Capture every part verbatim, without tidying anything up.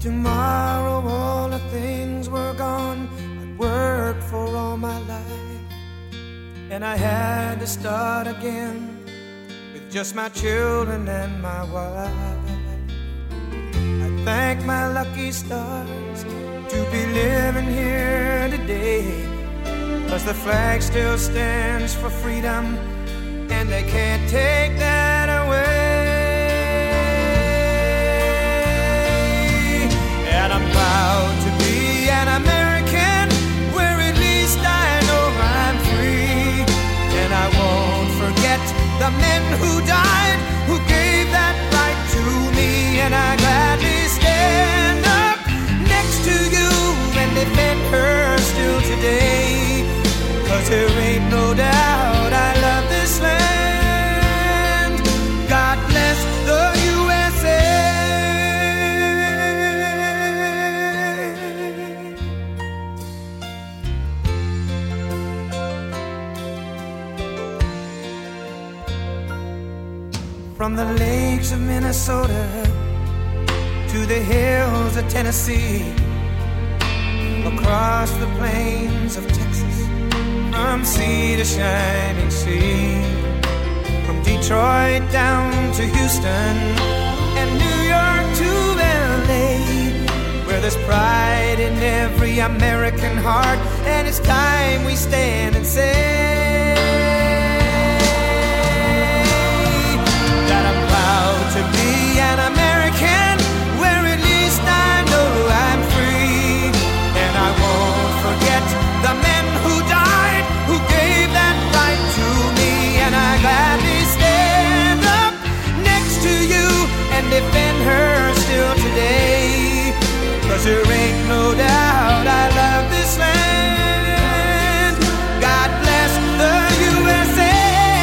tomorrow all the things were gone I'd worked for all my life, and I had to start again with just my children and my wife. I thank my lucky stars to be living here today, 'cause the flag still stands for freedom, and they can't take that away. And I'm proud to be an American, where at least I know I'm free. And I won't forget the men who died, who gave that right to me. And I gladly stand up next to you and defend her still today, 'cause there ain't no doubt I love this land. God bless the U S A. From the lakes of Minnesota to the hills of Tennessee, across the plains of Texas, from sea to shining sea, from Detroit down to Houston and New York to L A, where there's pride in every American heart, and it's time we stand and say that I'm proud to be an American, where at least I know I'm free. And I won't forget the men who died, who gave that right to me. And I gladly stand up next to you and defend her still today, 'cause there ain't no doubt I love this land. God bless the U S A.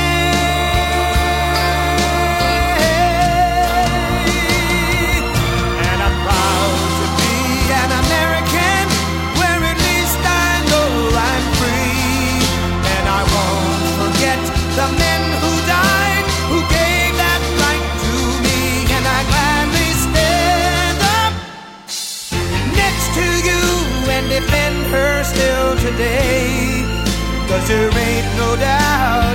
And I'm proud to be an American, where at least I know I'm free. And I won't forget the men who died, who gave that right to me. And I gladly stand up next to you and defend her still today, 'cause there ain't no doubt